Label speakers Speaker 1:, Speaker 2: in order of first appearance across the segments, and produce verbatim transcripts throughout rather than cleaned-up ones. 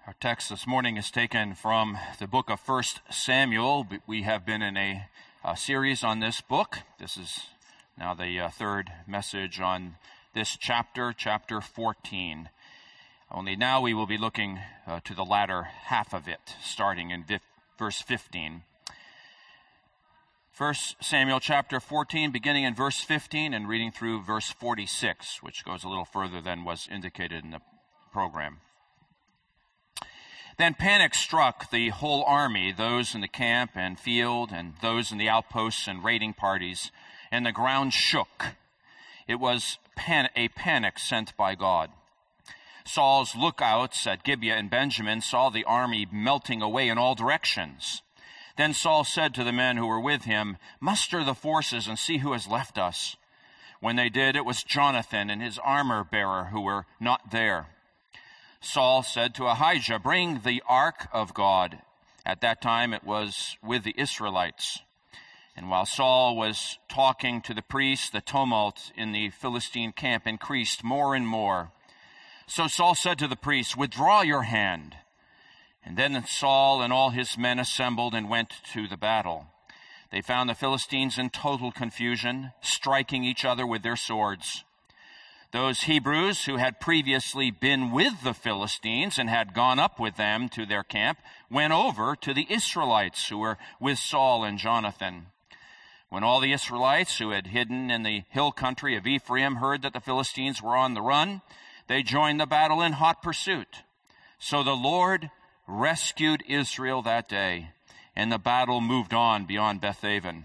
Speaker 1: Our text this morning is taken from the book of First Samuel. We have been in a, a series on this book. This is now the uh, third message on this chapter, chapter fourteen. Only now we will be looking uh, to the latter half of it, starting in vi- verse fifteen. First Samuel chapter fourteen, beginning in verse fifteen and reading through verse forty-six, which goes a little further than was indicated in the program. Then panic struck the whole army, those in the camp and field, and those in the outposts and raiding parties, and the ground shook. It was pan- a panic sent by God. Saul's lookouts at Gibeah and Benjamin saw the army melting away in all directions. Then Saul said to the men who were with him, "Muster the forces and see who has left us." When they did, it was Jonathan and his armor-bearer who were not there. Saul said to Ahijah, "Bring the ark of God." At that time it was with the Israelites. And while Saul was talking to the priests, the tumult in the Philistine camp increased more and more. So Saul said to the priests, "Withdraw your hand." And then Saul and all his men assembled and went to the battle. They found the Philistines in total confusion, striking each other with their swords. Those Hebrews who had previously been with the Philistines and had gone up with them to their camp went over to the Israelites who were with Saul and Jonathan. When all the Israelites who had hidden in the hill country of Ephraim heard that the Philistines were on the run, they joined the battle in hot pursuit. So the Lord rescued Israel that day, and the battle moved on beyond Bethaven.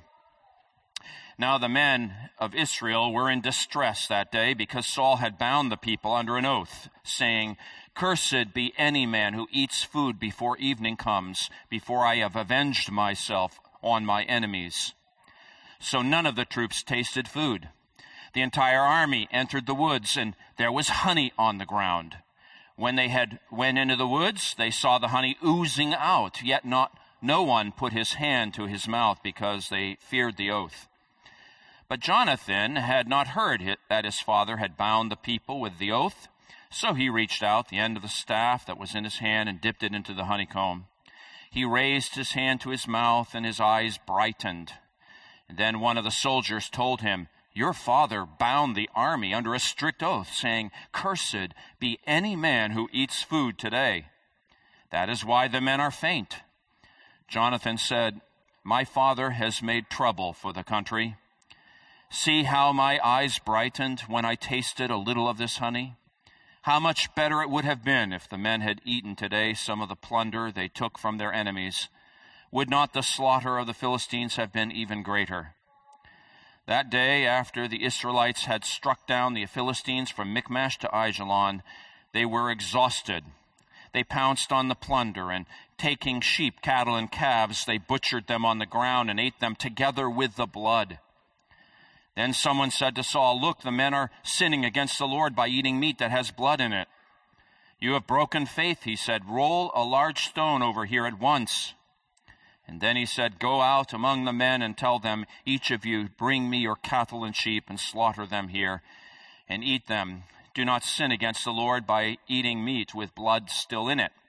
Speaker 1: Now the men of Israel were in distress that day because Saul had bound the people under an oath, saying, "Cursed be any man who eats food before evening comes, before I have avenged myself on my enemies." So none of the troops tasted food. The entire army entered the woods, and there was honey on the ground. When they had went into the woods, they saw the honey oozing out, yet not no one put his hand to his mouth because they feared the oath. But Jonathan had not heard that his father had bound the people with the oath, so he reached out the end of the staff that was in his hand and dipped it into the honeycomb. He raised his hand to his mouth, and his eyes brightened. And then one of the soldiers told him, "Your father bound the army under a strict oath, saying, 'Cursed be any man who eats food today.' That is why the men are faint." Jonathan said, "My father has made trouble for the country. See how my eyes brightened when I tasted a little of this honey? How much better it would have been if the men had eaten today some of the plunder they took from their enemies. Would not the slaughter of the Philistines have been even greater?" That day, after the Israelites had struck down the Philistines from Michmash to Aijalon, they were exhausted. They pounced on the plunder, and taking sheep, cattle, and calves, they butchered them on the ground and ate them together with the blood. Then someone said to Saul, "Look, the men are sinning against the Lord by eating meat that has blood in it." "You have broken faith," he said. "Roll a large stone over here at once." And then he said, "Go out among the men and tell them, each of you bring me your cattle and sheep and slaughter them here and eat them. Do not sin against the Lord by eating meat with blood still in it."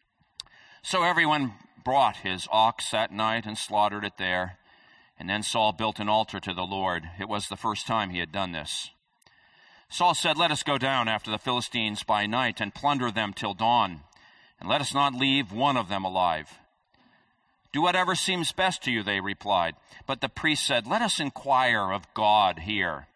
Speaker 1: So everyone brought his ox that night and slaughtered it there. And then Saul built an altar to the Lord. It was the first time he had done this. Saul said, "Let us go down after the Philistines by night and plunder them till dawn, and let us not leave one of them alive." "Do whatever seems best to you," they replied. But the priest said, "Let us inquire of God here."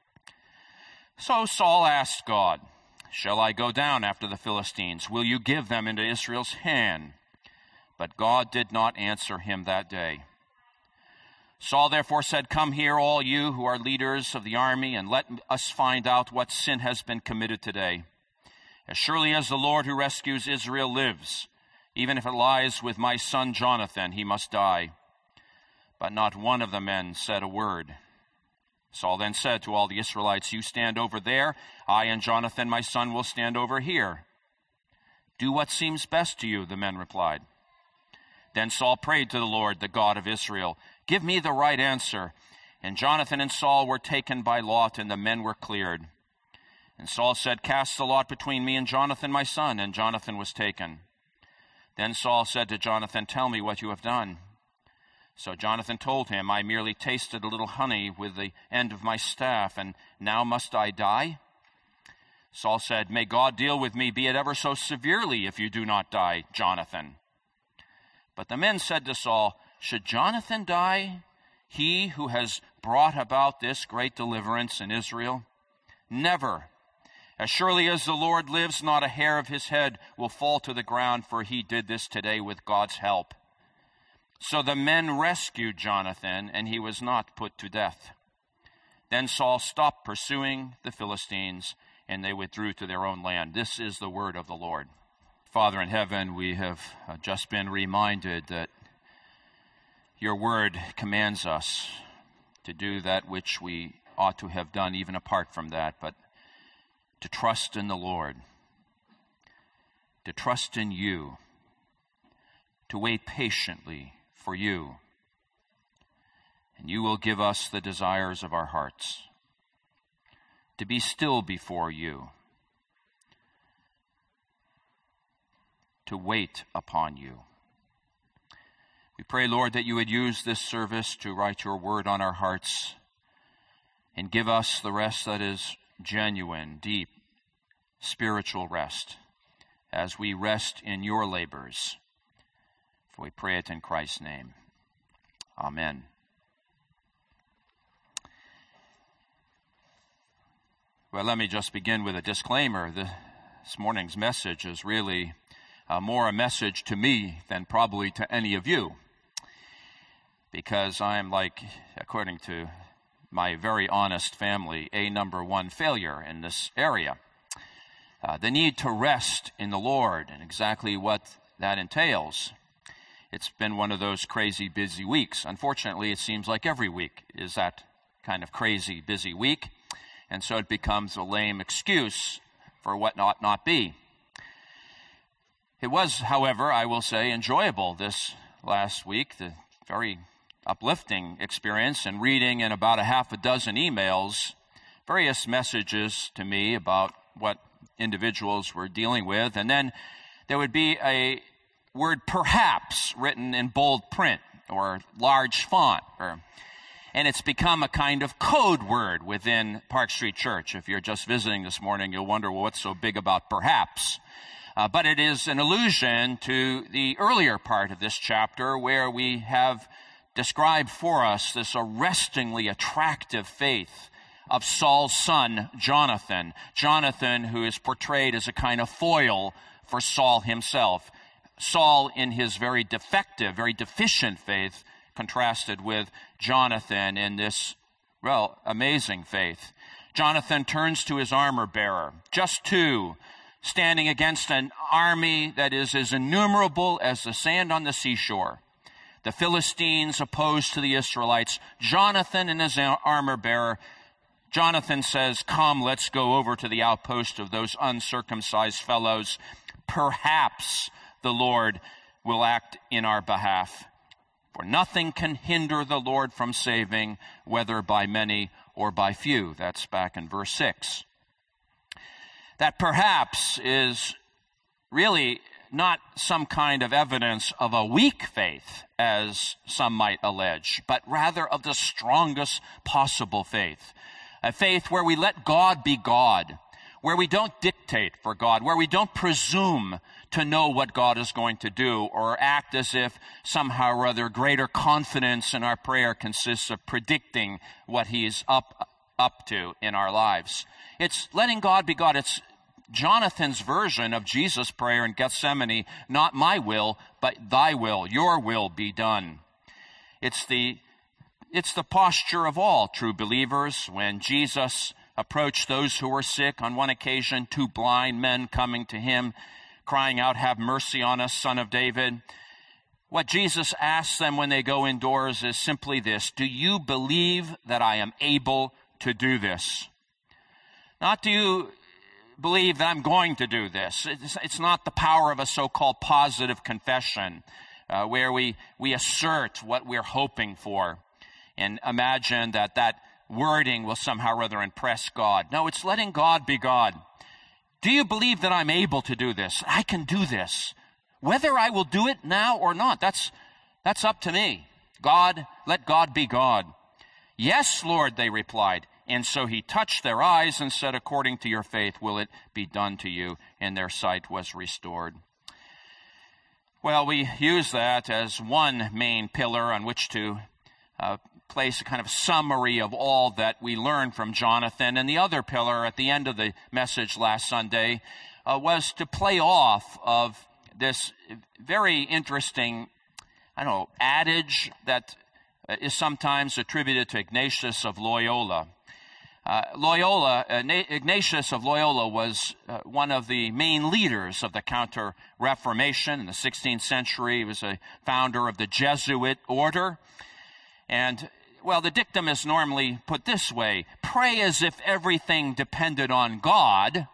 Speaker 1: So Saul asked God, "Shall I go down after the Philistines? Will you give them into Israel's hand?" But God did not answer him that day. Saul therefore said, "Come here, all you who are leaders of the army, and let us find out what sin has been committed today. As surely as the Lord who rescues Israel lives, even if it lies with my son Jonathan, he must die." But not one of the men said a word. Saul then said to all the Israelites, "You stand over there. I and Jonathan, my son, will stand over here." "Do what seems best to you," the men replied. Then Saul prayed to the Lord, the God of Israel, "Give me the right answer." And Jonathan and Saul were taken by lot, and the men were cleared. And Saul said, "Cast the lot between me and Jonathan my son." And Jonathan was taken. Then Saul said to Jonathan, "Tell me what you have done." So Jonathan told him, "I merely tasted a little honey with the end of my staff, and now must I die?" Saul said, "May God deal with me, be it ever so severely, if you do not die, Jonathan." But the men said to Saul, "Should Jonathan die, he who has brought about this great deliverance in Israel? Never. As surely as the Lord lives, not a hair of his head will fall to the ground, for he did this today with God's help." So the men rescued Jonathan, and he was not put to death. Then Saul stopped pursuing the Philistines, and they withdrew to their own land. This is the word of the Lord. Father in heaven, we have just been reminded that your word commands us to do that which we ought to have done even apart from that, but to trust in the Lord, to trust in you, to wait patiently for you, and you will give us the desires of our hearts, to be still before you, to wait upon you. We pray, Lord, that you would use this service to write your word on our hearts and give us the rest that is genuine, deep, spiritual rest as we rest in your labors. For we pray it in Christ's name. Amen. Well, let me just begin with a disclaimer. This morning's message is really uh, more a message to me than probably to any of you, because I am, like, according to my very honest family, a number one failure in this area. Uh, the need to rest in the Lord and exactly what that entails. It's been one of those crazy busy weeks. Unfortunately, it seems like every week is that kind of crazy busy week, and so it becomes a lame excuse for what ought not be. It was, however, I will say, enjoyable this last week, the very uplifting experience in reading in about a half a dozen emails various messages to me about what individuals were dealing with, and then there would be a word "perhaps" written in bold print or large font, or, and it's become a kind of code word within Park Street Church. If you're just visiting this morning, you'll wonder, well, what's so big about "perhaps"? Uh, but it is an allusion to the earlier part of this chapter where we have described for us this arrestingly attractive faith of Saul's son, Jonathan. Jonathan, who is portrayed as a kind of foil for Saul himself. Saul, in his very defective, very deficient faith, contrasted with Jonathan in this, well, amazing faith. Jonathan turns to his armor bearer, just two, standing against an army that is as innumerable as the sand on the seashore. The Philistines opposed to the Israelites. Jonathan and his armor bearer. Jonathan says, "Come, let's go over to the outpost of those uncircumcised fellows. Perhaps the Lord will act in our behalf. For nothing can hinder the Lord from saving, whether by many or by few." That's back in verse six. That perhaps is really not some kind of evidence of a weak faith, as some might allege, but rather of the strongest possible faith. A faith where we let God be God, where we don't dictate for God, where we don't presume to know what God is going to do or act as if somehow or other greater confidence in our prayer consists of predicting what he's up, up to in our lives. It's letting God be God. It's Jonathan's version of Jesus' prayer in Gethsemane, "Not my will, but thy will, your will be done." It's the, it's the posture of all true believers. When Jesus approached those who were sick on one occasion, two blind men coming to him, crying out, "Have mercy on us, Son of David." What Jesus asks them when they go indoors is simply this: do you believe that I am able to do this? Not do you believe that I'm going to do this. It's, it's not the power of a so-called positive confession uh, where we, we assert what we're hoping for and imagine that that wording will somehow or other impress God. No, it's letting God be God. Do you believe that I'm able to do this? I can do this. Whether I will do it now or not, that's, that's up to me. God, let God be God. Yes, Lord, they replied. And so he touched their eyes and said, according to your faith will it be done to you. And their sight was restored. Well, we use that as one main pillar on which to uh, place a kind of summary of all that we learned from Jonathan. And the other pillar at the end of the message last Sunday uh, was to play off of this very interesting, I don't know, adage that is sometimes attributed to Ignatius of Loyola. Uh, Loyola, uh, Ignatius of Loyola was uh, one of the main leaders of the Counter-Reformation in the sixteenth century. He was a founder of the Jesuit order. And, well, the dictum is normally put this way: pray as if everything depended on God,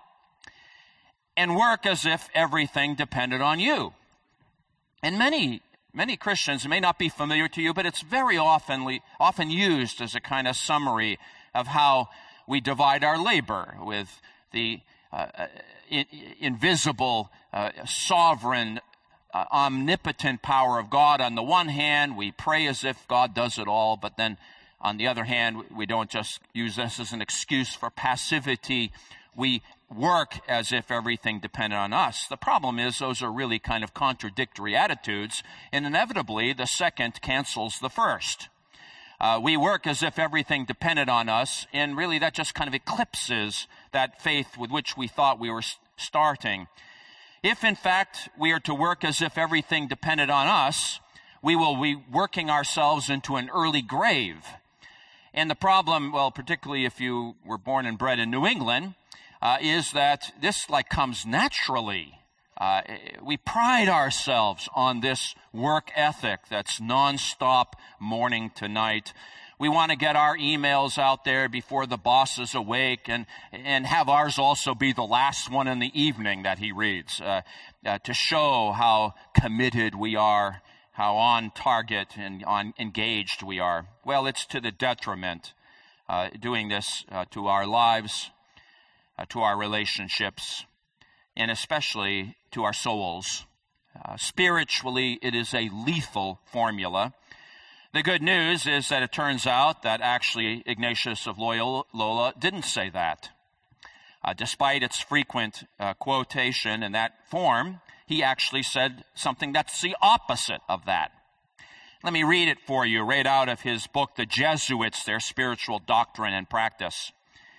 Speaker 1: and work as if everything depended on you. And many, many Christians, it may not be familiar to you, but it's very often, often used as a kind of summary of how we divide our labor with the uh, in, invisible, uh, sovereign, uh, omnipotent power of God. On the one hand, we pray as if God does it all, but then on the other hand, we don't just use this as an excuse for passivity. We work as if everything depended on us. The problem is those are really kind of contradictory attitudes, and inevitably the second cancels the first. Uh, we work as if everything depended on us, and really that just kind of eclipses that faith with which we thought we were starting. If, in fact, we are to work as if everything depended on us, we will be working ourselves into an early grave. And the problem, well, particularly if you were born and bred in New England, uh, is that this like comes naturally. Uh, we pride ourselves on this work ethic that's nonstop, morning to night. We want to get our emails out there before the boss is awake, and and have ours also be the last one in the evening that he reads, uh, uh, to show how committed we are, how on target and on engaged we are. Well, it's to the detriment, uh, doing this uh, to our lives, uh, to our relationships, and especially to our souls. Uh, spiritually, it is a lethal formula. The good news is that it turns out that actually Ignatius of Loyola didn't say that. Uh, despite its frequent uh, quotation in that form, he actually said something that's the opposite of that. Let me read it for you, right out of his book, The Jesuits, Their Spiritual Doctrine and Practice.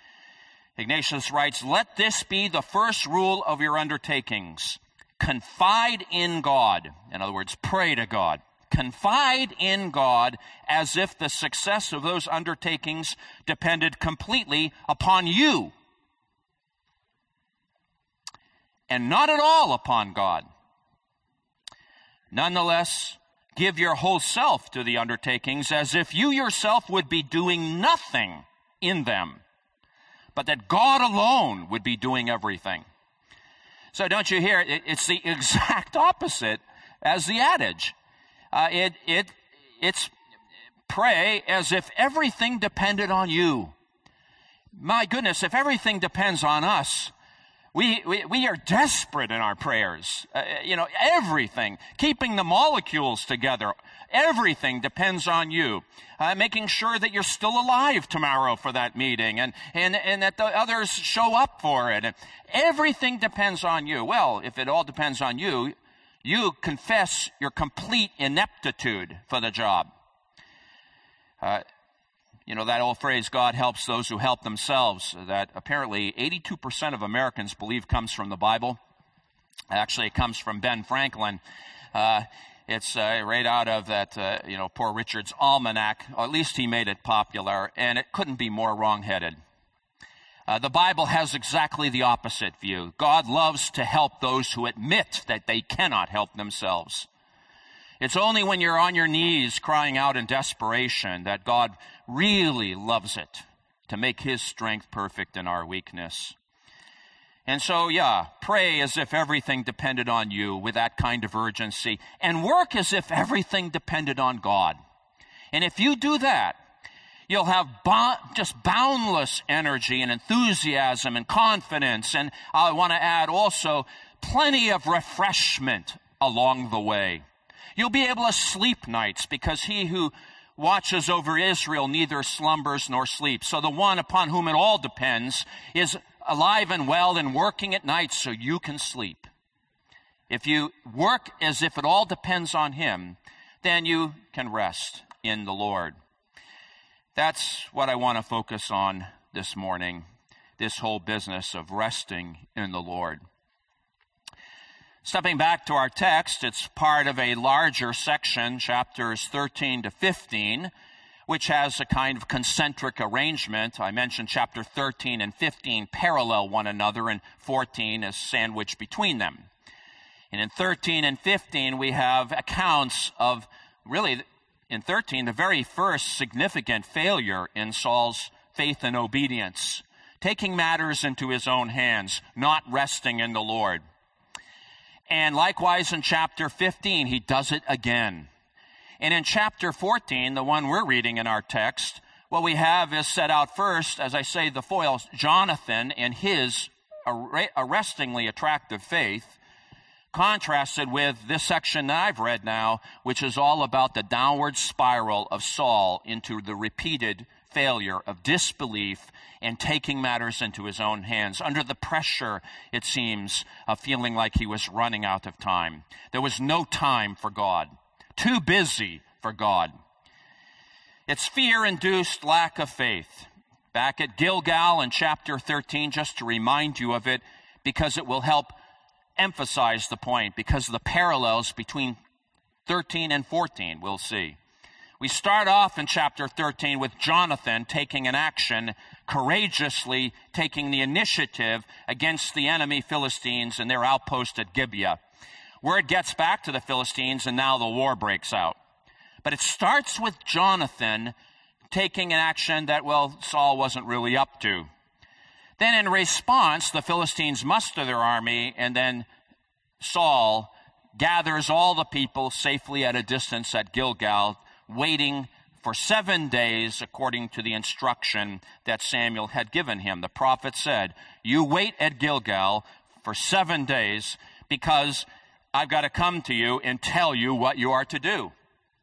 Speaker 1: Ignatius writes, "Let this be the first rule of your undertakings. Confide in God." In other words, pray to God. Confide in God as if the success of those undertakings depended completely upon you, and not at all upon God. Nonetheless, give your whole self to the undertakings as if you yourself would be doing nothing in them, but that God alone would be doing everything. So don't you hear it? It's the exact opposite as the adage. Uh, it, it, it's pray as if everything depended on you. My goodness, if everything depends on us, we, we, we are desperate in our prayers. Uh, you know, everything, keeping the molecules together, everything depends on you. Uh, making sure that you're still alive tomorrow for that meeting, and, and, and that the others show up for it. And everything depends on you. Well, if it all depends on you, you confess your complete ineptitude for the job. Uh, you know, that old phrase, God helps those who help themselves, that apparently eighty-two percent of Americans believe comes from the Bible. Actually, it comes from Ben Franklin. Uh, it's uh, right out of that, uh, you know, Poor Richard's Almanac. Or at least he made it popular, and it couldn't be more wrong-headed. Uh, the Bible has exactly the opposite view. God loves to help those who admit that they cannot help themselves. It's only when you're on your knees crying out in desperation that God really loves it to make his strength perfect in our weakness. And so, yeah, pray as if everything depended on you with that kind of urgency, and work as if everything depended on God. And if you do that, you'll have bo- just boundless energy and enthusiasm and confidence. And I want to add also plenty of refreshment along the way. You'll be able to sleep nights, because he who watches over Israel neither slumbers nor sleeps. So the one upon whom it all depends is alive and well and working at night so you can sleep. If you work as if it all depends on him, then you can rest in the Lord. That's what I want to focus on this morning, this whole business of resting in the Lord. Stepping back to our text, it's part of a larger section, chapters thirteen to fifteen, which has a kind of concentric arrangement. I mentioned chapter thirteen and fifteen parallel one another, and fourteen is sandwiched between them. And in thirteen and fifteen, we have accounts of, really, in thirteen, the very first significant failure in Saul's faith and obedience, taking matters into his own hands, not resting in the Lord. And likewise in chapter fifteen, he does it again. And in chapter fourteen, the one we're reading in our text, what we have is set out first, as I say, the foils, Jonathan and his arrestingly attractive faith, contrasted with this section that I've read now, which is all about the downward spiral of Saul into the repeated failure of disbelief and taking matters into his own hands, under the pressure, it seems, of feeling like he was running out of time. There was no time for God. Too busy for God. It's fear-induced lack of faith. Back at Gilgal in chapter thirteen, just to remind you of it, because it will help emphasize the point, because of the parallels between thirteen and fourteen, we'll see. We start off in chapter thirteen with Jonathan taking an action, courageously taking the initiative against the enemy Philistines and their outpost at Gibeah. Word gets back to the Philistines, and now the war breaks out. But it starts with Jonathan taking an action that, well, Saul wasn't really up to. Then in response, the Philistines muster their army, and then Saul gathers all the people safely at a distance at Gilgal, waiting for seven days according to the instruction that Samuel had given him. The prophet said, you wait at Gilgal for seven days because I've got to come to you and tell you what you are to do.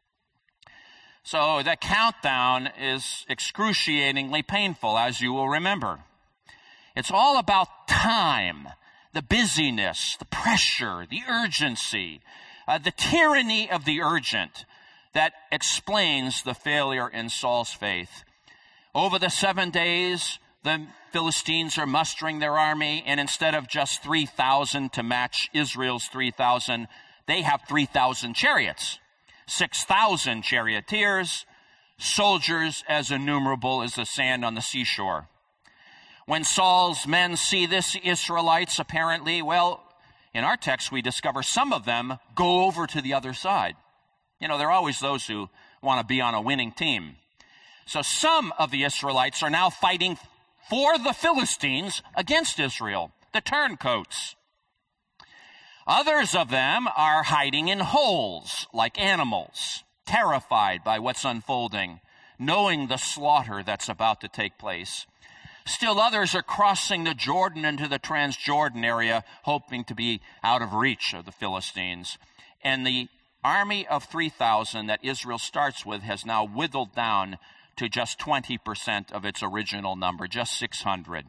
Speaker 1: So the countdown is excruciatingly painful, as you will remember. It's all about time, the busyness, the pressure, the urgency, uh, the tyranny of the urgent that explains the failure in Saul's faith. Over the seven days, the Philistines are mustering their army, and instead of just three thousand to match Israel's three thousand, they have three thousand chariots, six thousand charioteers, soldiers as innumerable as the sand on the seashore. When Saul's men see this, the Israelites apparently, well, in our text we discover some of them go over to the other side. You know, there are always those who want to be on a winning team. So some of the Israelites are now fighting for the Philistines against Israel, the turncoats. Others of them are hiding in holes like animals, terrified by what's unfolding, knowing the slaughter that's about to take place. Still others are crossing the Jordan into the Transjordan area, hoping to be out of reach of the Philistines. And the army of three thousand that Israel starts with has now whittled down to just twenty percent of its original number, just six hundred.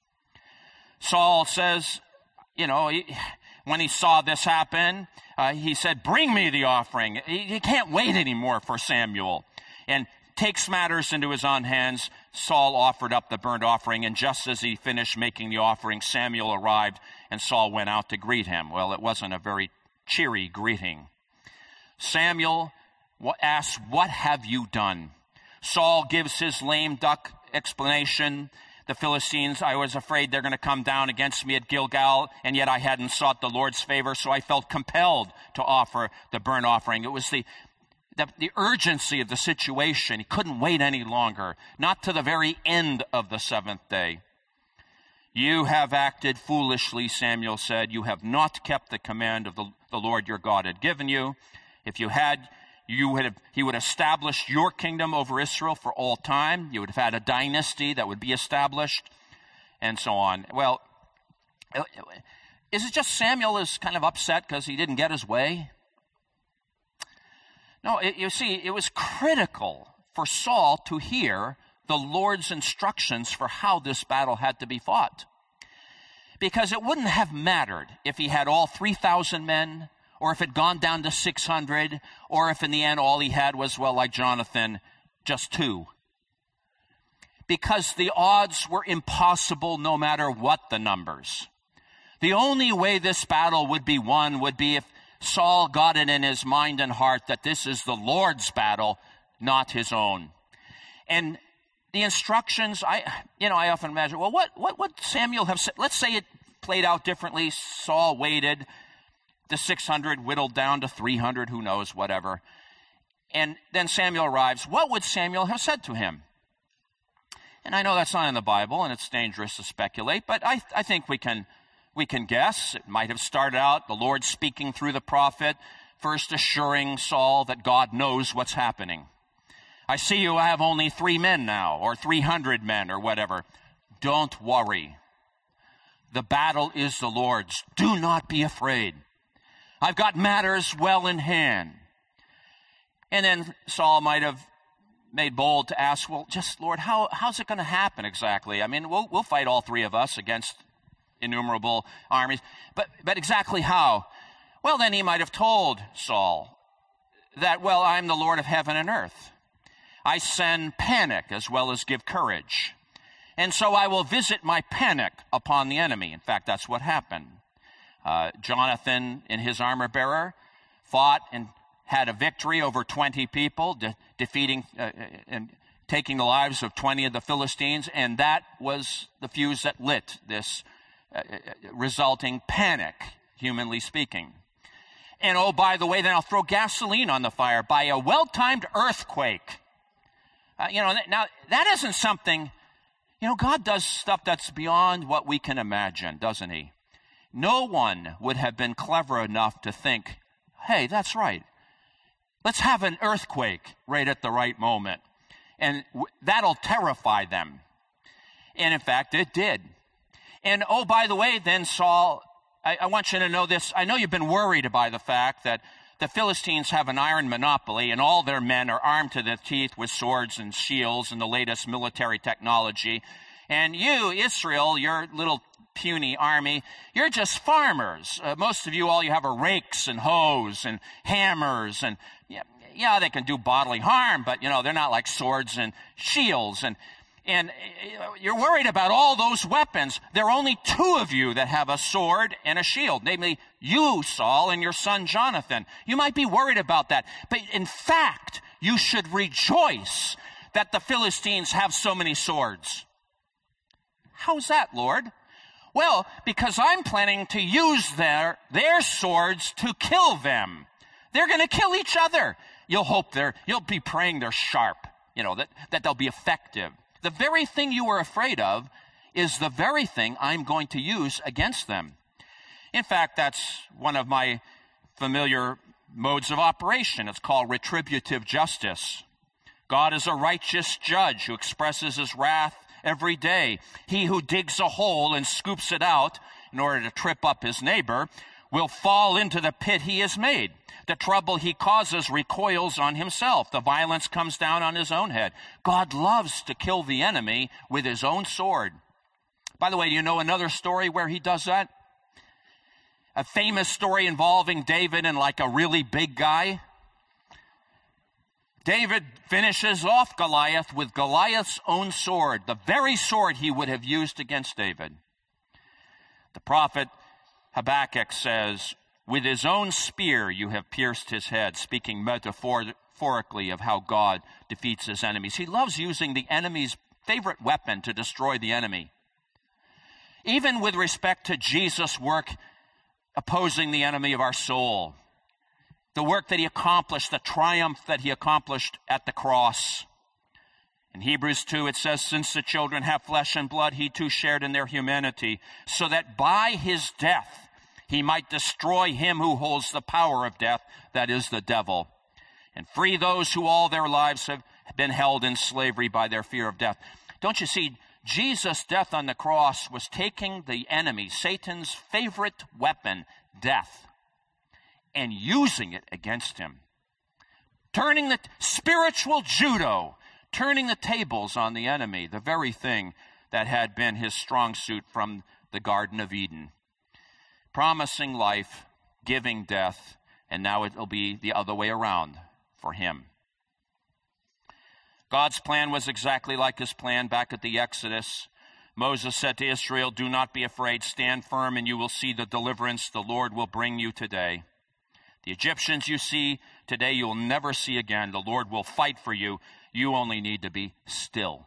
Speaker 1: Saul says, you know, he, when he saw this happen, uh, he said, bring me the offering. He, he can't wait anymore for Samuel. And takes matters into his own hands. Saul offered up the burnt offering, and just as he finished making the offering, Samuel arrived, and Saul went out to greet him. Well, it wasn't a very cheery greeting. Samuel asks, what have you done? Saul gives his lame duck explanation. The Philistines, I was afraid they're going to come down against me at Gilgal, and yet I hadn't sought the Lord's favor, so I felt compelled to offer the burnt offering. It was the, the, the urgency of the situation. He couldn't wait any longer, not to the very end of the seventh day. You have acted foolishly, Samuel said. You have not kept the command of the, the Lord your God had given you. If you had, you would have, he would establish your kingdom over Israel for all time. You would have had a dynasty that would be established, and so on. Well, Is it just Samuel is kind of upset because he didn't get his way? No, it, you see, it was critical for Saul to hear the Lord's instructions for how this battle had to be fought. Because it wouldn't have mattered if he had all three thousand men, or if it had gone down to six hundred, or if in the end all he had was, well, like Jonathan, just two. Because the odds were impossible no matter what the numbers. The only way this battle would be won would be if Saul got it in his mind and heart that this is the Lord's battle, not his own. And the instructions, I, you know, I often imagine, well, what, what would Samuel have said? Let's say it played out differently. Saul waited, the six hundred whittled down to three hundred, who knows, whatever. And then Samuel arrives. What would Samuel have said to him? And I know that's not in the Bible, and it's dangerous to speculate, but I, I think we can, we can guess. It might have started out the Lord speaking through the prophet, first assuring Saul that God knows what's happening. I see you have only three men now, or three hundred men, or whatever. Don't worry. The battle is the Lord's. Do not be afraid. I've got matters well in hand. And then Saul might have made bold to ask, well, just, Lord, how, how's it going to happen exactly? I mean, we'll, we'll fight all three of us against innumerable armies. But, but exactly how? Well, then he might have told Saul that, well, I'm the Lord of heaven and earth. I send panic as well as give courage. And so I will visit my panic upon the enemy. In fact, that's what happened. Uh, Jonathan and his armor bearer fought and had a victory over twenty people, de- defeating uh, and taking the lives of twenty of the Philistines. And that was the fuse that lit this uh, resulting panic, humanly speaking. And oh, by the way, then I'll throw gasoline on the fire by a well-timed earthquake. Uh, you know, now that isn't something, you know, God does stuff that's beyond what we can imagine, doesn't he? No one would have been clever enough to think, hey, that's right. Let's have an earthquake right at the right moment. And w- that'll terrify them. And in fact, it did. And oh, by the way, then Saul, I, I want you to know this. I know you've been worried by the fact that the Philistines have an iron monopoly, and all their men are armed to the teeth with swords and shields and the latest military technology. And you, Israel, your little puny army, you're just farmers. Uh, most of you, all you have are rakes and hoes and hammers. And yeah, yeah, they can do bodily harm, but, you know, they're not like swords and shields. And And you're worried about all those weapons. There are only two of you that have a sword and a shield, namely you, Saul, and your son Jonathan. You might be worried about that. But in fact, you should rejoice that the Philistines have so many swords. How's that, Lord? Well, because I'm planning to use their, their swords to kill them. They're going to kill each other. You'll hope they're, you'll be praying they're sharp, you know, that, that they'll be effective. The very thing you were afraid of is the very thing I'm going to use against them. In fact, that's one of my familiar modes of operation. It's called retributive justice. God is a righteous judge who expresses his wrath every day. He who digs a hole and scoops it out in order to trip up his neighbor will fall into the pit he has made. The trouble he causes recoils on himself. The violence comes down on his own head. God loves to kill the enemy with his own sword. By the way, do you know another story where he does that? A famous story involving David and like a really big guy. David finishes off Goliath with Goliath's own sword, the very sword he would have used against David. The prophet Habakkuk says, with his own spear you have pierced his head, speaking metaphorically of how God defeats his enemies. He loves using the enemy's favorite weapon to destroy the enemy. Even with respect to Jesus' work opposing the enemy of our soul, the work that he accomplished, the triumph that he accomplished at the cross. In Hebrews two, it says, since the children have flesh and blood, he too shared in their humanity, so that by his death he might destroy him who holds the power of death, that is the devil, and free those who all their lives have been held in slavery by their fear of death. Don't you see, Jesus' death on the cross was taking the enemy, Satan's favorite weapon, death, and using it against him. Turning the spiritual judo, turning the tables on the enemy, the very thing that had been his strong suit from the Garden of Eden. Promising life, giving death, and now it will be the other way around for him. God's plan was exactly like his plan back at the Exodus. Moses said to Israel, "Do not be afraid, stand firm, and you will see the deliverance the Lord will bring you today. The Egyptians you see today you will never see again. The Lord will fight for you. You only need to be still."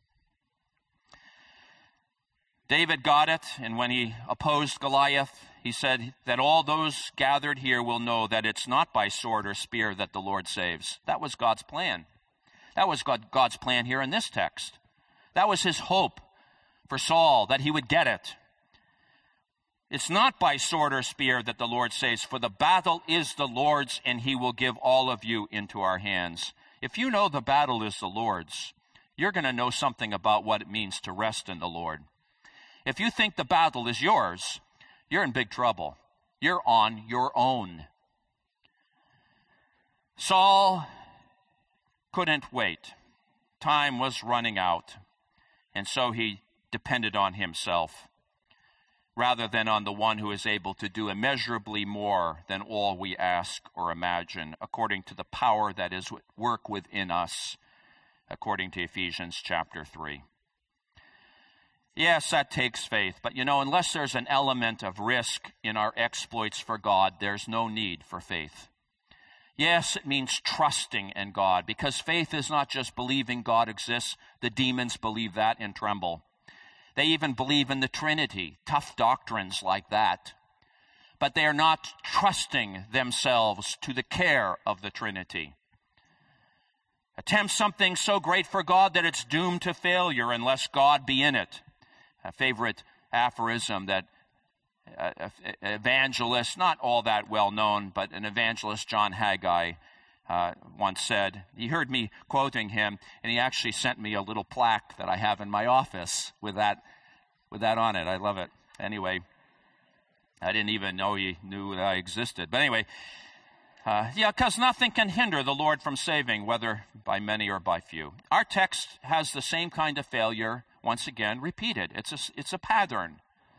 Speaker 1: David got it, and when he opposed Goliath, he said that all those gathered here will know that it's not by sword or spear that the Lord saves. That was God's plan. That was God, God's plan here in this text. That was his hope for Saul, that he would get it. It's not by sword or spear that the Lord saves, for the battle is the Lord's, and he will give all of you into our hands. If you know the battle is the Lord's, you're going to know something about what it means to rest in the Lord. If you think the battle is yours, you're in big trouble. You're on your own. Saul couldn't wait. Time was running out, and so he depended on himself rather than on the one who is able to do immeasurably more than all we ask or imagine, according to the power that is at work within us, according to Ephesians chapter three. Yes, that takes faith, but you know, unless there's an element of risk in our exploits for God, there's no need for faith. Yes, it means trusting in God, because faith is not just believing God exists. The demons believe that and tremble. They even believe in the Trinity, tough doctrines like that. But they are not trusting themselves to the care of the Trinity. Attempt something so great for God that it's doomed to failure unless God be in it. A favorite aphorism that uh, evangelist, not all that well known, but an evangelist, John Haggai, uh, once said. He heard me quoting him, and he actually sent me a little plaque that I have in my office with that, with that on it. I love it. Anyway, I didn't even know he knew that I existed. But anyway, uh, yeah, because nothing can hinder the Lord from saving, whether by many or by few. Our text has the same kind of failure, once again, repeated. It's a, it's a pattern.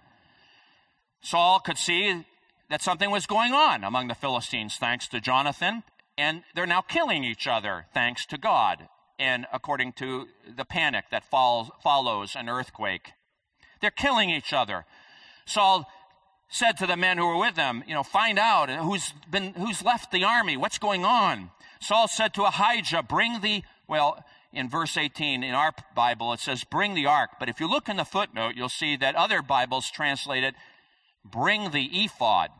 Speaker 1: Saul could see that something was going on among the Philistines, thanks to Jonathan, and they're now killing each other, thanks to God, and according to the panic that follows, follows an earthquake. They're killing each other. Saul said to the men who were with them, you know, find out who's been, who's left the army, what's going on. Saul said to Ahijah, bring the, well, in verse eighteen, in our Bible, it says, bring the ark. But if you look in the footnote, you'll see that other Bibles translate it, bring the ephod.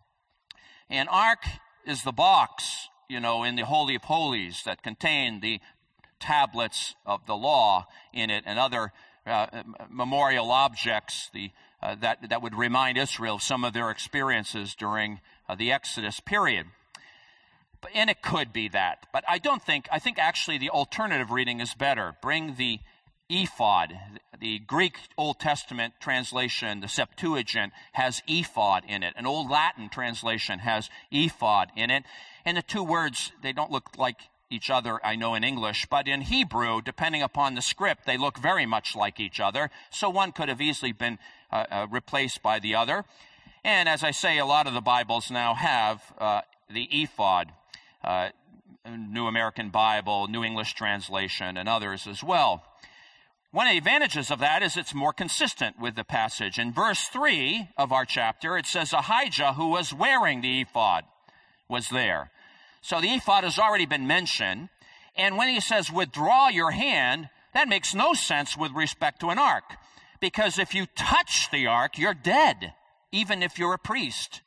Speaker 1: And ark is the box, you know, in the Holy of Holies that contain the tablets of the law in it and other uh, memorial objects the, uh, that, that would remind Israel of some of their experiences during uh, the Exodus period. But, and it could be that. But I don't think, I think actually the alternative reading is better. Bring the ephod. The Greek Old Testament translation, the Septuagint, has ephod in it. An Old Latin translation has ephod in it. And the two words, they don't look like each other, I know, in English, but in Hebrew, depending upon the script, they look very much like each other. So one could have easily been uh, uh, replaced by the other. And as I say, a lot of the Bibles now have uh, the ephod, uh, New American Bible, New English Translation, and others as well. One of the advantages of that is it's more consistent with the passage. In verse three of our chapter, it says Ahijah, who was wearing the ephod, was there. So the ephod has already been mentioned. And when he says, withdraw your hand, that makes no sense with respect to an ark. Because if you touch the ark, you're dead, even if you're a priest.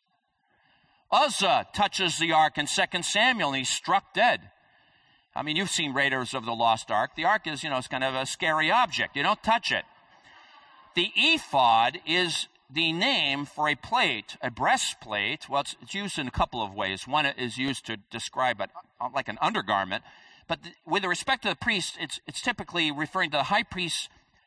Speaker 1: Uzzah touches the ark in Second Samuel, and he's struck dead. I mean, you've seen Raiders of the Lost Ark. The ark is, you know, it's kind of a scary object. You don't touch it. The ephod is the name for a plate, a breastplate. Well, it's, it's used in a couple of ways. One is used to describe it like an undergarment. But th- with respect to the priest, it's, it's typically referring to the high priest's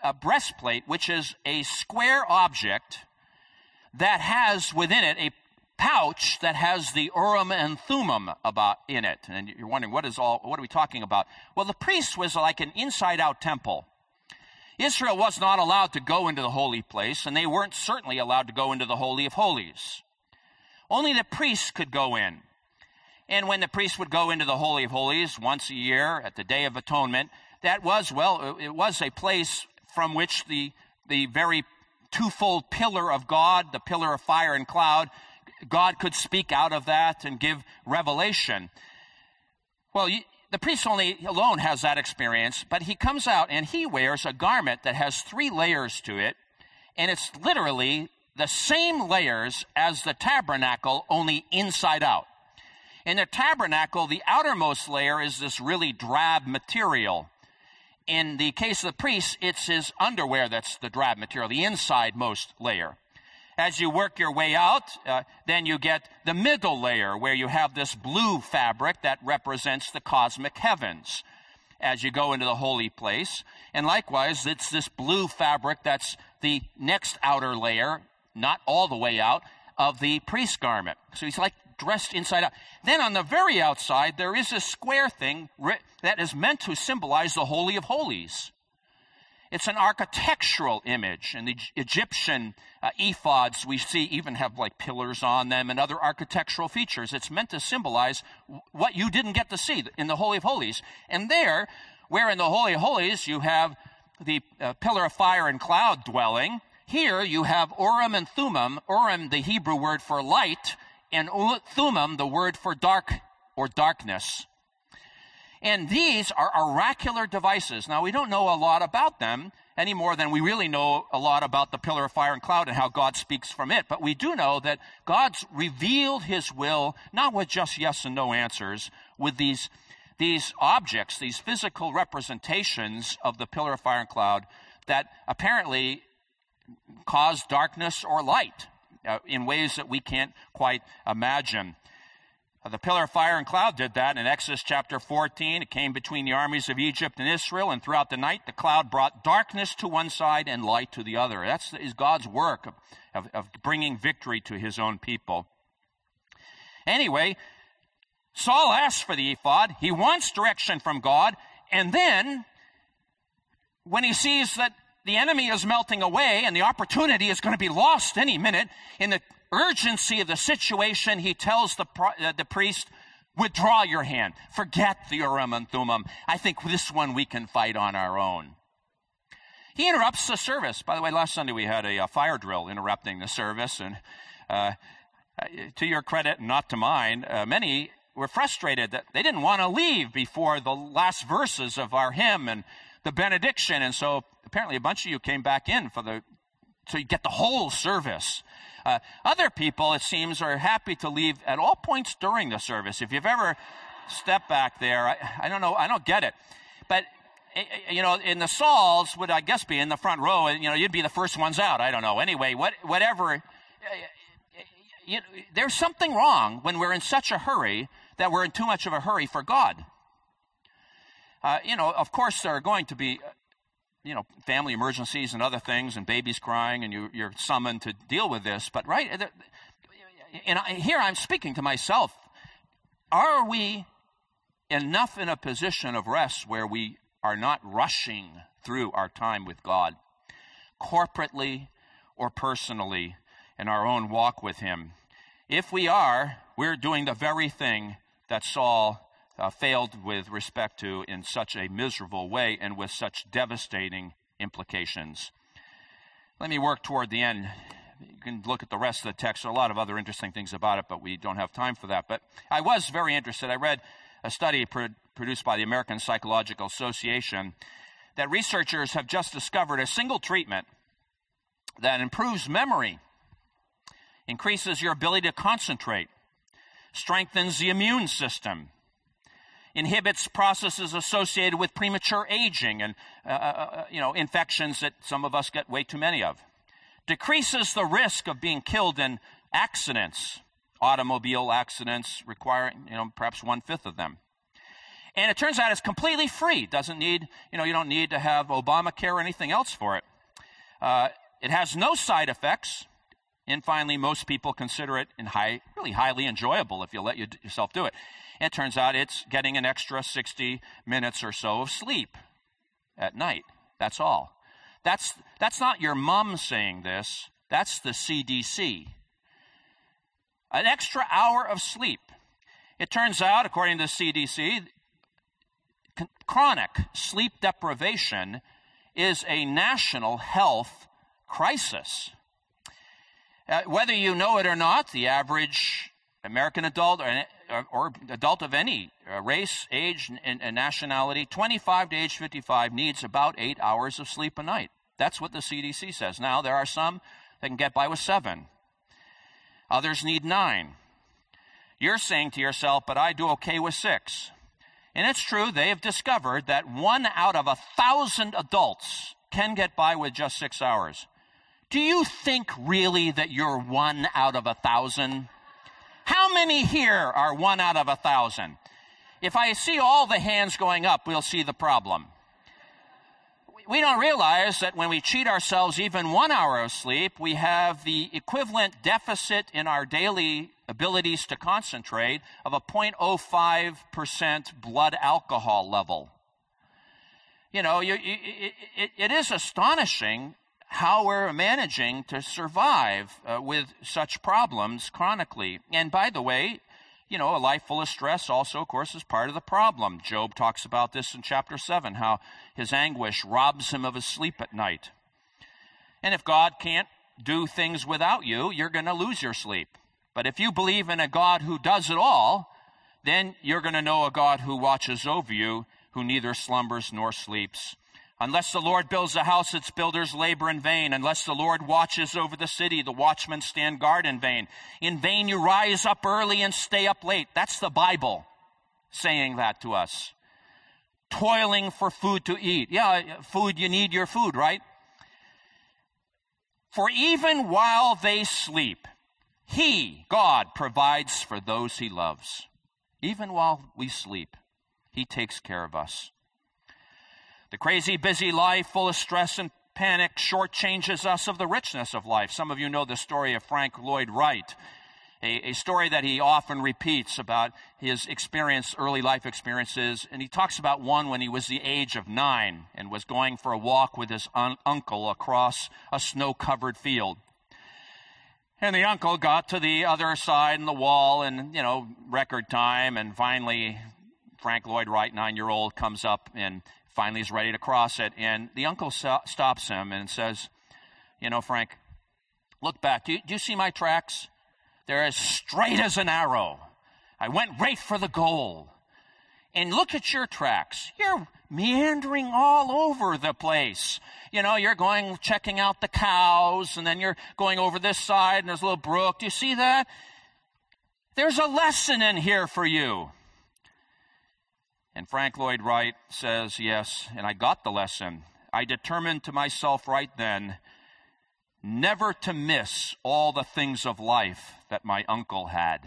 Speaker 1: a breastplate, which is a square object that has within it a pouch that has the Urim and Thummim about in it. And you're wondering, what is all, what are we talking about? Well, the priest was like an inside-out temple. Israel was not allowed to go into the holy place, and they weren't certainly allowed to go into the Holy of Holies. Only the priests could go in. And when the priest would go into the Holy of Holies once a year at the Day of Atonement, that was, well, it was a place from which the, the very twofold pillar of God, the pillar of fire and cloud, God could speak out of that and give revelation. Well, the priest only alone has that experience, but he comes out and he wears a garment that has three layers to it, and it's literally the same layers as the tabernacle, only inside out. In the tabernacle, the outermost layer is this really drab material. In the case of the priest, it's his underwear that's the drab material, the inside-most layer. As you work your way out, uh, then you get the middle layer where you have this blue fabric that represents the cosmic heavens as you go into the holy place. And likewise, it's this blue fabric that's the next outer layer, not all the way out, of the priest garment. So he's like dressed inside out. Then on the very outside, there is a square thing that is meant to symbolize the Holy of Holies. It's an architectural image. In the Egyptian uh, ephods, we see even have like pillars on them and other architectural features. It's meant to symbolize what you didn't get to see in the Holy of Holies. And there, where in the Holy of Holies you have the uh, pillar of fire and cloud dwelling, here you have Urim and Thummim, Urim the Hebrew word for light, and Thummim the word for dark or darkness. And these are oracular devices. Now, we don't know a lot about them any more than we really know a lot about the pillar of fire and cloud and how God speaks from it. But we do know that God's revealed his will, not with just yes and no answers, with these, these objects, these physical representations of the pillar of fire and cloud that apparently cause darkness or light uh, in ways that we can't quite imagine. The pillar of fire and cloud did that in Exodus chapter fourteen. It came between the armies of Egypt and Israel, and throughout the night the cloud brought darkness to one side and light to the other. That's is God's work of, of, of bringing victory to his own people. Anyway, Saul asks for the ephod. He wants direction from God, and then when he sees that the enemy is melting away and the opportunity is going to be lost any minute, in the urgency of the situation, he tells the, uh, the priest, withdraw your hand. Forget the Urim and Thummim. I think this one we can fight on our own. He interrupts the service. By the way, last Sunday we had a, a fire drill interrupting the service, and uh, to your credit, not to mine, uh, many were frustrated that they didn't want to leave before the last verses of our hymn and the benediction, and so apparently a bunch of you came back in for the so you get the whole service. Uh, other people, it seems, are happy to leave at all points during the service. If you've ever stepped back there, I, I don't know, I don't get it. But, you know, in the Sauls would, I guess, be in the front row, and, you know, you'd be the first ones out. I don't know. Anyway, what, whatever. You, there's something wrong when we're in such a hurry that we're in too much of a hurry for God. Uh, you know, of course, there are going to be you know, family emergencies and other things and babies crying and you, you're summoned to deal with this. But, right, and I, here I'm speaking to myself. Are we enough in a position of rest where we are not rushing through our time with God, corporately or personally, in our own walk with him? If we are, we're doing the very thing that Saul Uh, failed with respect to in such a miserable way and with such devastating implications. Let me work toward the end. You can look at the rest of the text. There are a lot of other interesting things about it, but we don't have time for that. But I was very interested. I read a study pro- produced by the American Psychological Association that researchers have just discovered a single treatment that improves memory, increases your ability to concentrate, strengthens the immune system, inhibits processes associated with premature aging and uh, uh, you know infections that some of us get way too many of, decreases the risk of being killed in accidents, automobile accidents requiring you know perhaps one-fifth of them, And it turns out it's completely free. Doesn't need, you know, you don't need to have Obamacare or anything else for it. Uh, it has no side effects. And finally, most people consider it in high, really highly enjoyable if you let you, yourself do it. And it turns out it's getting an extra sixty minutes or so of sleep at night. That's all. That's, that's not your mom saying this. That's the C D C. An extra hour of sleep. It turns out, according to the C D C, chronic sleep deprivation is a national health crisis. Uh, whether you know it or not, the average American adult or, or, or adult of any uh, race, age, and, and nationality, twenty-five to age fifty-five, needs about eight hours of sleep a night. That's what the C D C says. Now, there are some that can get by with seven. Others need nine. You're saying to yourself, but I do okay with six. And it's true, they have discovered that one out of a thousand adults can get by with just six hours. Do you think really that you're one out of a thousand? How many here are one out of a thousand? If I see all the hands going up, we'll see the problem. We don't realize that when we cheat ourselves even one hour of sleep, we have the equivalent deficit in our daily abilities to concentrate of a zero point zero five percent blood alcohol level. You know, you, it, it, it is astonishing how we're managing to survive uh, with such problems chronically. And by the way, you know, a life full of stress also, of course, is part of the problem. Job talks about this in chapter seven, how his anguish robs him of his sleep at night. And if God can't do things without you, you're going to lose your sleep. But if you believe in a God who does it all, then you're going to know a God who watches over you, who neither slumbers nor sleeps. Unless the Lord builds a house, its builders labor in vain. Unless the Lord watches over the city, the watchmen stand guard in vain. In vain you rise up early and stay up late. That's the Bible saying that to us. Toiling for food to eat. Yeah, food, you need your food, right? For even while they sleep, He, God, provides for those He loves. Even while we sleep, He takes care of us. The crazy, busy life, full of stress and panic, shortchanges us of the richness of life. Some of you know the story of Frank Lloyd Wright, a, a story that he often repeats about his experience, early life experiences. And he talks about one when he was the age of nine and was going for a walk with his un- uncle across a snow-covered field. And the uncle got to the other side in the wall in, you know, record time. And finally, Frank Lloyd Wright, nine-year-old, comes up and finally is ready to cross it. And the uncle so- stops him and says, you know, Frank, look back. Do you, do you see my tracks? They're as straight as an arrow. I went right for the goal. And look at your tracks. You're meandering all over the place. You know, you're going, checking out the cows, and then you're going over this side, and there's a little brook. Do you see that? There's a lesson in here for you. And Frank Lloyd Wright says, yes, and I got the lesson. I determined to myself right then never to miss all the things of life that my uncle had.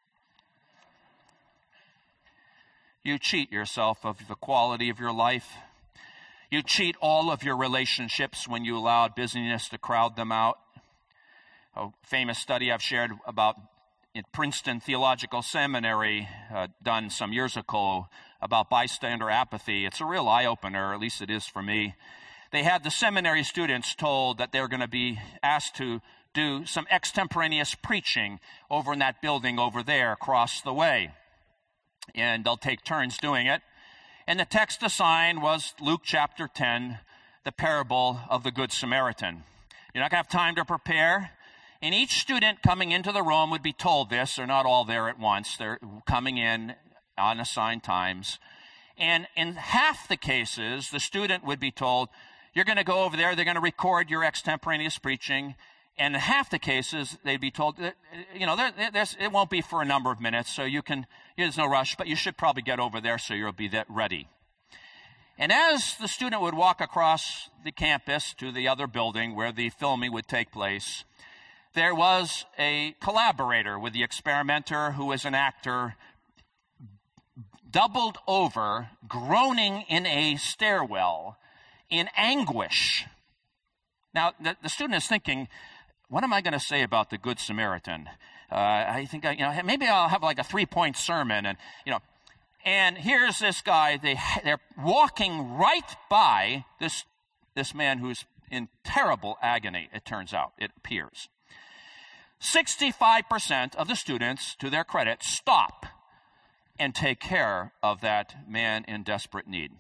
Speaker 1: You cheat yourself of the quality of your life. You cheat all of your relationships when you allow busyness to crowd them out. A famous study I've shared about in Princeton Theological Seminary, uh, done some years ago, about bystander apathy. It's a real eye-opener, or at least it is for me. They had the seminary students told that they were going to be asked to do some extemporaneous preaching over in that building over there across the way. And they'll take turns doing it. And the text assigned was Luke chapter ten, the parable of the Good Samaritan. You're not going to have time to prepare. And each student coming into the room would be told this. They're not all there at once. They're coming in on assigned times. And in half the cases, the student would be told, you're going to go over there, they're going to record your extemporaneous preaching. And in half the cases, they'd be told, you know, there, there's, it won't be for a number of minutes, so you can, there's no rush, but you should probably get over there so you'll be that ready. And as the student would walk across the campus to the other building where the filming would take place, there was a collaborator with the experimenter who was an actor doubled over, groaning in a stairwell, in anguish. Now, the, the student is thinking, what am I going to say about the Good Samaritan? Uh, I think, I, you know, maybe I'll have like a three-point sermon, and, you know, and here's this guy, they, they're walking right by this, this man who's in terrible agony, it turns out, it appears. sixty-five percent of the students, to their credit, stop and take care of that man in desperate need.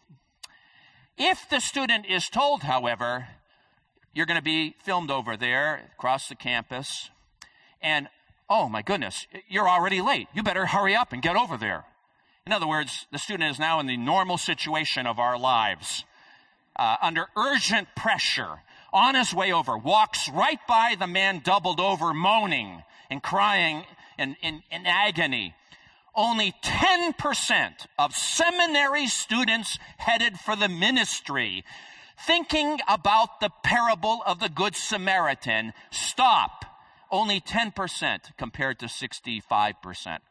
Speaker 1: If the student is told, however, you're going to be filmed over there across the campus, and, oh my goodness, you're already late. You better hurry up and get over there. In other words, the student is now in the normal situation of our lives, uh, under urgent pressure, on his way over, walks right by the man doubled over, moaning and crying in, in, in agony. Only ten percent of seminary students headed for the ministry, thinking about the parable of the Good Samaritan, stop. Only ten percent compared to sixty-five percent.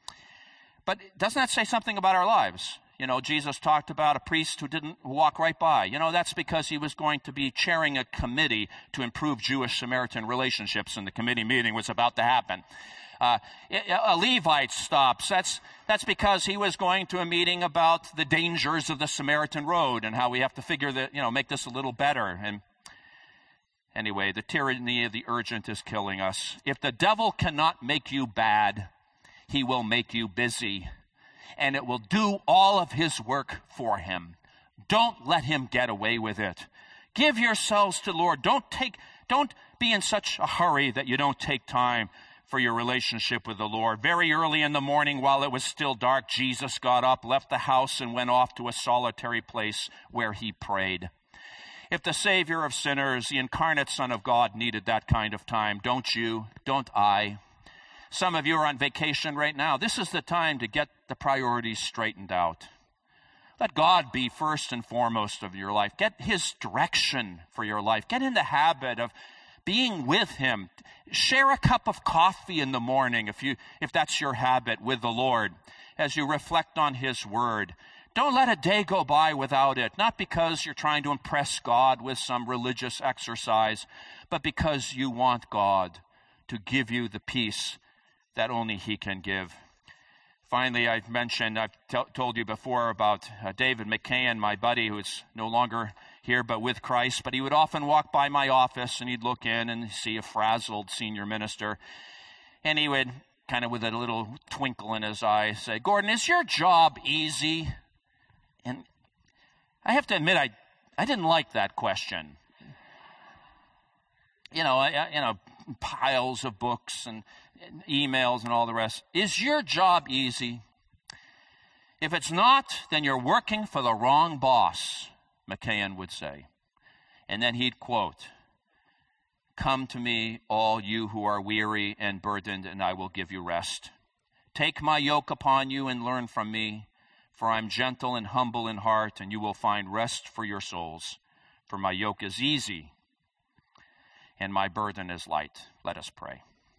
Speaker 1: But doesn't that say something about our lives? You know, Jesus talked about a priest who didn't walk right by. You know, that's because he was going to be chairing a committee to improve Jewish-Samaritan relationships, and the committee meeting was about to happen. Uh, a Levite stops. That's, that's because he was going to a meeting about the dangers of the Samaritan road and how we have to figure that, you know, make this a little better. And anyway, the tyranny of the urgent is killing us. If the devil cannot make you bad, he will make you busy, and it will do all of his work for him. Don't let him get away with it. Give yourselves to the Lord. Don't take, don't be in such a hurry that you don't take time for your relationship with the Lord. Very early in the morning, while it was still dark, Jesus got up, left the house, and went off to a solitary place where he prayed. If the Savior of sinners, the incarnate Son of God, needed that kind of time, don't you? Don't I? Some of you are on vacation right now. This is the time to get the priorities straightened out. Let God be first and foremost of your life. Get his direction for your life. Get in the habit of being with him. Share a cup of coffee in the morning, if you if that's your habit, with the Lord, as you reflect on his word. Don't let a day go by without it, not because you're trying to impress God with some religious exercise, but because you want God to give you the peace that only he can give. Finally, I've mentioned, I've t- told you before about uh, David McCann, my buddy, who's no longer here but with Christ, but he would often walk by my office and he'd look in and see a frazzled senior minister, and he would, kind of with a little twinkle in his eye, say, "Gordon, is your job easy?" And I have to admit, I, I didn't like that question. You know, I, you know, piles of books and emails and all the rest. Is your job easy? If it's not, then you're working for the wrong boss, McCann would say. And then he'd quote, "Come to me, all you who are weary and burdened, and I will give you rest. Take my yoke upon you and learn from me, for I'm gentle and humble in heart, and you will find rest for your souls. For my yoke is easy, and my burden is light." Let us pray.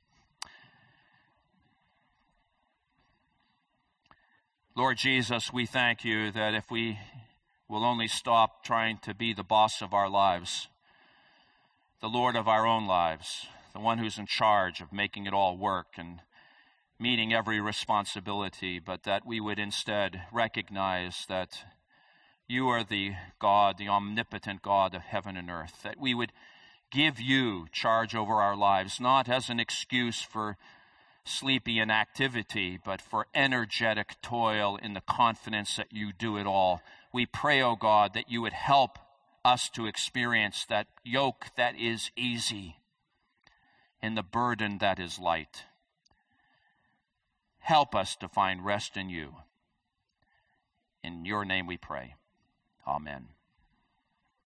Speaker 1: Lord Jesus, we thank you that if we will only stop trying to be the boss of our lives, the Lord of our own lives, the one who's in charge of making it all work and meeting every responsibility, but that we would instead recognize that you are the God, the omnipotent God of heaven and earth, that we would give you charge over our lives, not as an excuse for sleepy inactivity, but for energetic toil in the confidence that you do it all. We pray, O God, that you would help us to experience that yoke that is easy and the burden that is light. Help us to find rest in you. In your name we pray. Amen.